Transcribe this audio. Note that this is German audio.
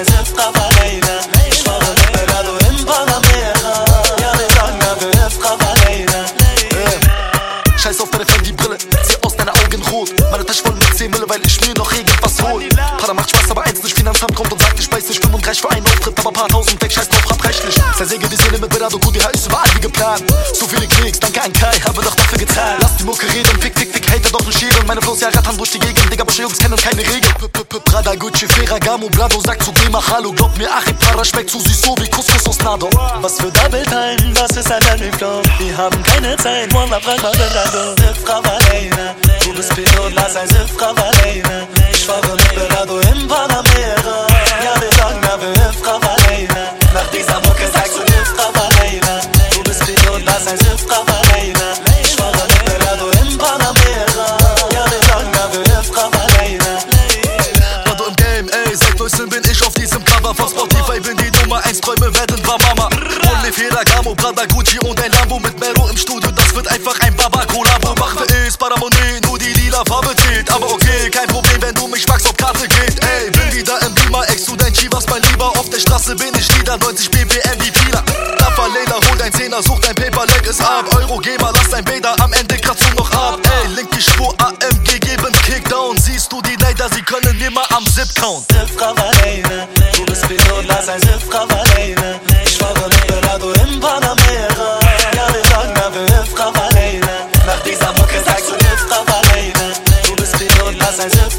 ein Siffraf alleine. Ich fahre mit Berado im Panamera. Ja, wir sagen, ja, wir Siffraf alleine. Scheiß auf deine Fendi-Brille, zieh aus deine Augen rot. Meine Tasche voll mit 10 Mille, weil ich mir noch irgendwas hol. Pada macht Spaß, aber eins nicht, Finanzamt kommt und sagt, ich weiß nicht, 35 für einen Auftritt, aber paar tausend weg, scheiß drauf, grad rechtlich. Zersäge die Szene mit Berado, QDH ist überall wie geplant. So viele Klicks, danke an Kai, haben wir doch dafür gezahlt. Lass die Mucke reden, fick, Hater doch nicht scheren. Meine Flows ja rattern durch die Gegend, Digga, aber Jungs kennen keine Regeln. Prada, Gucci, Ferragamo, Brado, sagt zu dem Hallo. Glaub mir, Achim Para schmeckt zu süß, so wie Couscous aus Nado. Was für Double Time, was ist ein Landing-Flow? Wir haben keine Zeit, Wallah, frag mal Berado. Siffraf alleine, du bist Pilot, lass ein Siffraf alleine. Ich fahre mit Berado im Panamera. Ja, wir sagen, ja, wir Siffraf alleine. Nach dieser Mucke sagst du Siffraf alleine. Du bist Pilot, lass ein Siffraf alleine. Ich fahre mit Berado im Panamera. Ja, wir sagen, ja, wir Siffraf alleine. Berado im Game, ey, seit 19 bin ich auf diesem Cover. Von Spotify bin die Nummer 1, Träume werden wahr, Mama. Only Ferragamo, Prada, Gucci und ein Lambo mit Mero im Studio. Das wird einfach ein Baba-Kollabo. Mache ist Paramonet, nur die lila Farbe zählt. Aber okay, kein Problem, wenn du mich fragst, ob Karte geht. Ey, bin wieder im Beamer, ex du dein Chivas, mein Lieber. Auf der Straße bin ich wieder 90 BPM wie Fila. Daffer Leila, hol dein Zehner, such dein Paper, leg es ab. Eurogeber, lass dein Bader, am Ende kratzt du noch ab. Ey, linke Spur, AMG, geben Kickdown. Siehst du die Neider, sie können nimmer am Zip count. Siffraf alleine, du bist Pilot, lass ein Siffraf alleine. Ich fahre mit Berado im Panamera. Ja, wir sagen, ja, wir Siffraf alleine. Nach dieser Mucke sagst du Siffraf alleine. Du bist Pilot, lass ein Siffraf